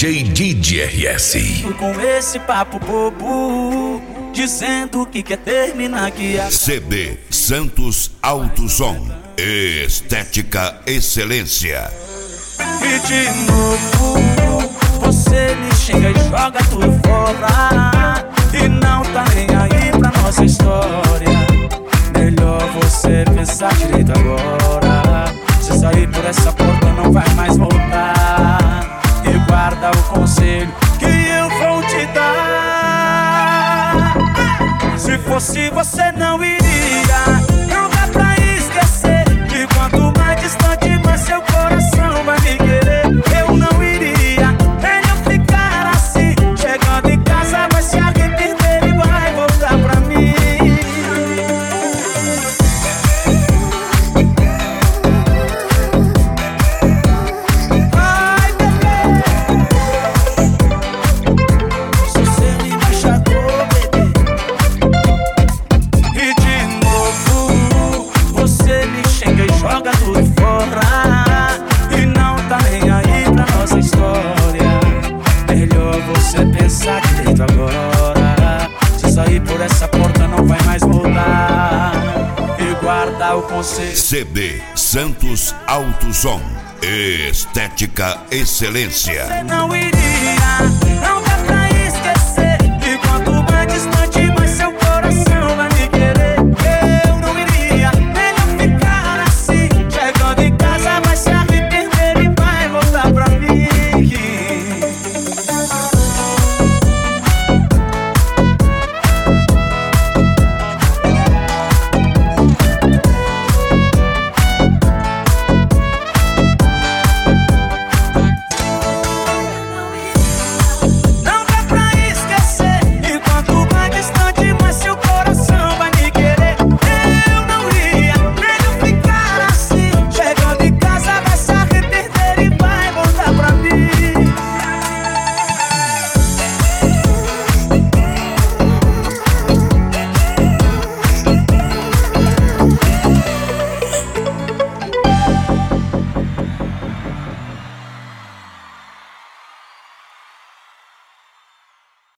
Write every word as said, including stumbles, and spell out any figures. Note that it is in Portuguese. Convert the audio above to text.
J Didi R S. Com esse papo bobo, dizendo que quer terminar aqui a... C D Santos Alto Som, estética excelência. E de novo você me xinga e joga tudo fora, e não tá nem aí pra nossa história. Melhor você pensar direito agora. Se sair por essa porta não vai mais voltar. E guarda o conselho que eu vou te dar. Se fosse você não iria, não dá pra esquecer. E quanto mais distante, mais seu coração vai me querer. Eu não iria, melhor ficar assim. Chegando em casa vai se arrepender e vai voltar pra mim. Ai, bebê, se você me machucou, bebê. E de novo você me xinga e joga tudo fora, e não tá nem aí pra nossa história. Melhor você pensar direito agora. Se sair por essa porta não vai mais voltar. E guarda o conselho. C D Santos Alto Som, estética excelência. Você não iria, não